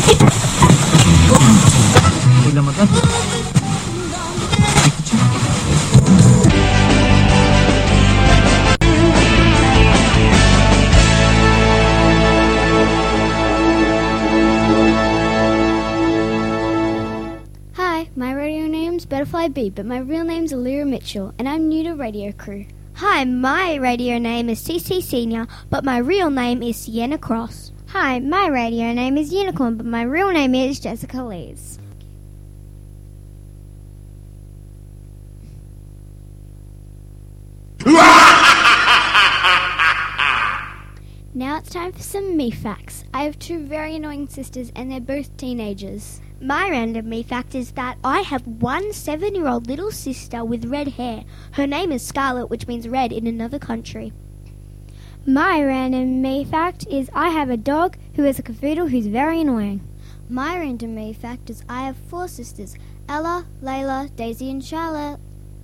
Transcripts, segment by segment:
Oylamadan. Hi, my radio name's Butterfly B, but my real name's Alira Mitchell, and I'm new to Radio Crew. Hi, my radio name is CC Senior, but my real name is Sienna Cross. Hi, my radio name is Unicorn, but my real name is Jessica Lees. Now it's time for some me facts. I have two very annoying sisters and they're both teenagers. My random me fact is that I have one 7-year-old little sister with red hair. Her name is Scarlet, which means red in another country. My random me fact is I have a dog who is a cavoodle who's very annoying. My random me fact is I have 4 sisters, Ella, Layla, Daisy and Charlotte.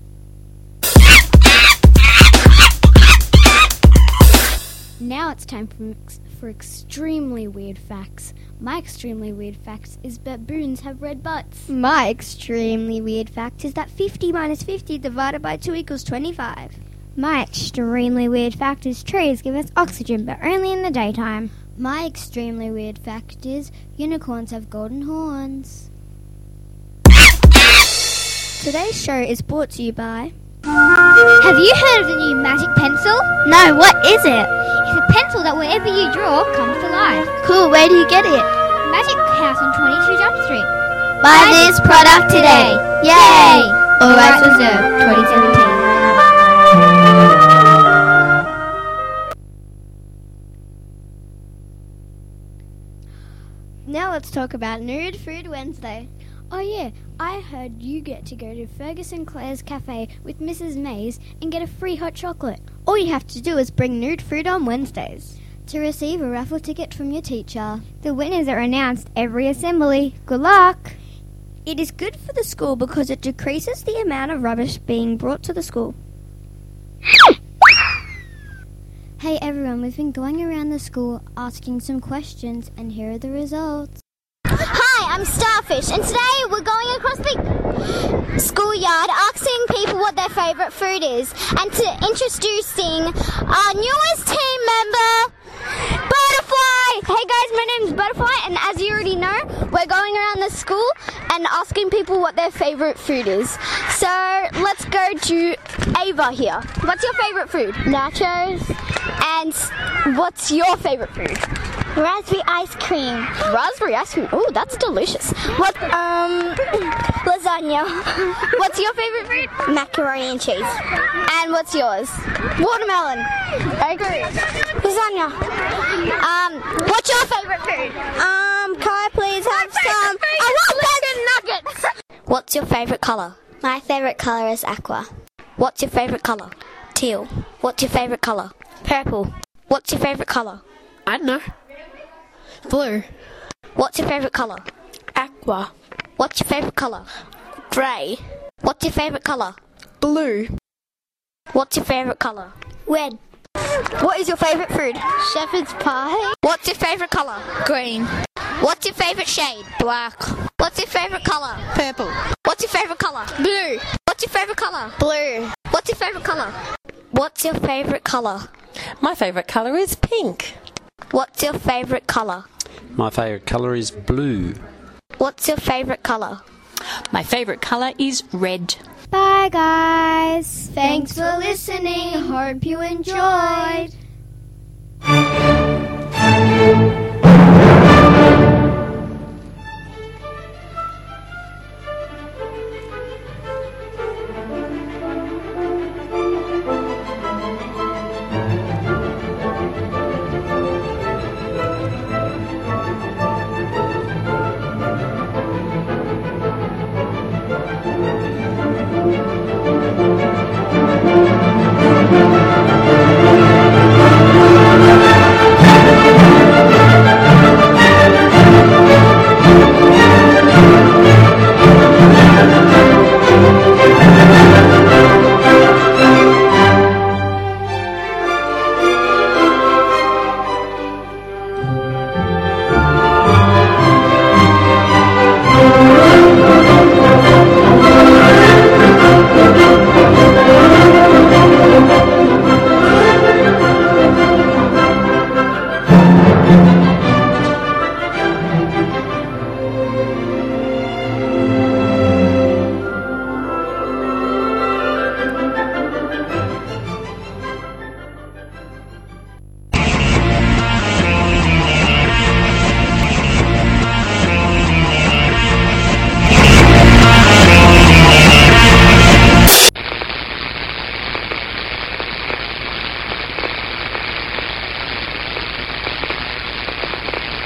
Now it's time for extremely weird facts. My extremely weird fact is baboons have red butts. My extremely weird fact is that 50 minus 50 divided by 2 equals 25. My extremely weird fact is trees give us oxygen, but only in the daytime. My extremely weird fact is unicorns have golden horns. Today's show is brought to you by... Have you heard of the new magic pencil? No, what is it? It's a pencil that wherever you draw comes to life. Cool, where do you get it? Magic House on 22 Jump Street. Buy this product today. Yay! All rights reserved, 2017. Now let's talk about Nude Food Wednesday. Oh yeah, I heard you get to go to Ferguson Claire's Cafe with Mrs. Mays and get a free hot chocolate. All you have to do is bring nude food on Wednesdays to receive a raffle ticket from your teacher. The winners are announced every assembly. Good luck! It is good for the school because it decreases the amount of rubbish being brought to the school. Hey everyone, we've been going around the school asking some questions and here are the results. Hi, I'm Starfish, and today we're going across the schoolyard asking people what their favourite food is, and introducing our newest team member, Butterfly! Hey guys, my name's Butterfly, and as you already know, we're going around the school and asking people what their favourite food is. So, let's go to Ava here. What's your favourite food? Nachos. And what's your favourite food? Raspberry ice cream. Raspberry ice cream. Oh, that's delicious. What? Lasagna. What's your favorite food? Macaroni and cheese. And what's yours? Watermelon. I agree. Lasagna. What's your favorite food? Can I please have some? I want bacon nuggets. What's your favorite color? My favorite color is aqua. What's your favorite color? Teal. What's your favorite color? Purple. What's your favorite color? I don't know. Blue. What's your favourite colour? Aqua. What's your favourite colour? Grey. What's your favourite colour? Blue. What's your favourite colour? Red. What is your favourite food? Shepherd's pie. What's your favourite colour? Green. What's your favourite shade? Black. What's your favourite colour? Purple. What's your favourite colour? Blue. What's your favourite colour? Blue. What's your favourite colour? What's your favourite colour? My favourite colour is pink. What's your favourite colour? My favourite colour is blue. What's your favourite colour? My favourite colour is red. Bye guys. Thanks for listening. Hope you enjoyed.